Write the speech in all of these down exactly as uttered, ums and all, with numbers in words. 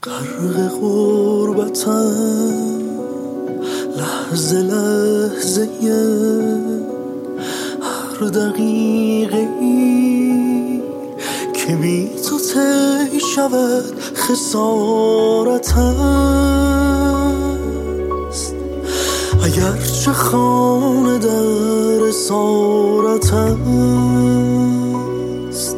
غرق غربتم لحظه لحظه هر دقیقه ای که بی تو طی شود خسارت است. اگرچه خانه در اسارت است،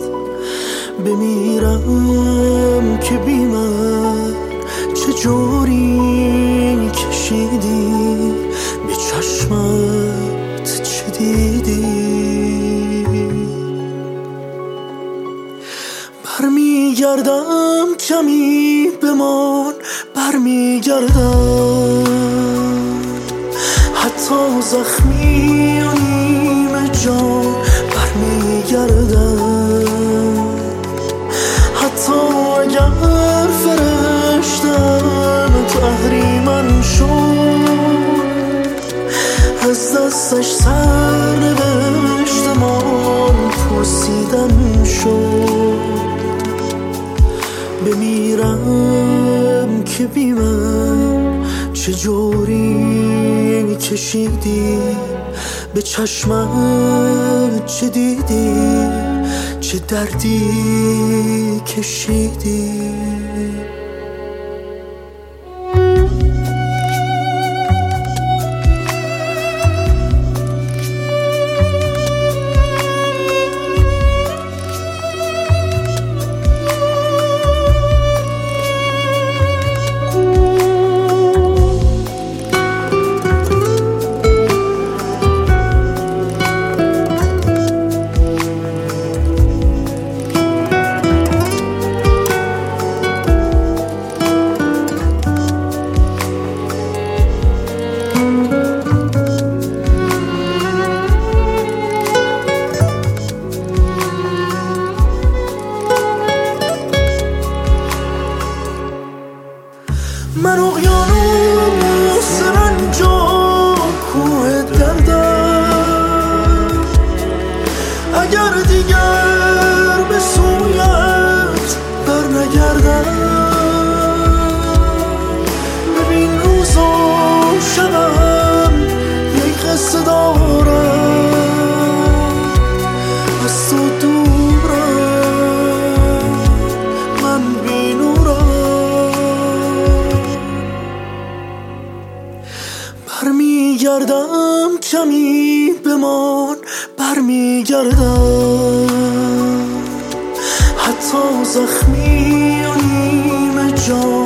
بمیرم که بی من چه جوری کشیدی، به چشمت چه دیدی. برمیگردم کمی بمان، برمیگردم حتی زخمی و نیمه جان، برمیگردم حتی اگر فرشتم تو اهریمن شد، از دستش سر نوشتمان پوسیدن شد. بمیرم که بی من چه جوری کشیدی، به چشمت چه دیدی، چه دردی کشیدی. من اقیانوس رنجا کوه دردم، اگر دیگر به سویت بر نگردم. ببین روز و شبم یک قصه دارم، از تو دورم من بی نورم. برمیگردم کمی بمان، برمیگردم حتی زخمی و نیمه جان،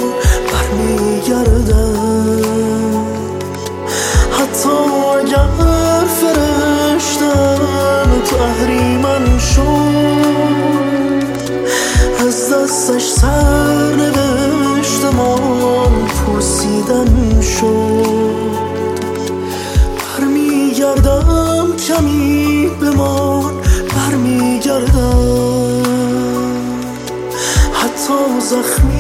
برمیگردم حتی اگر فرشتم تو اهریمن شد، از دستش سر نوشتمان پوسیدن شد. برمیگردم کمی بمان، برمیگردم حتی زخمی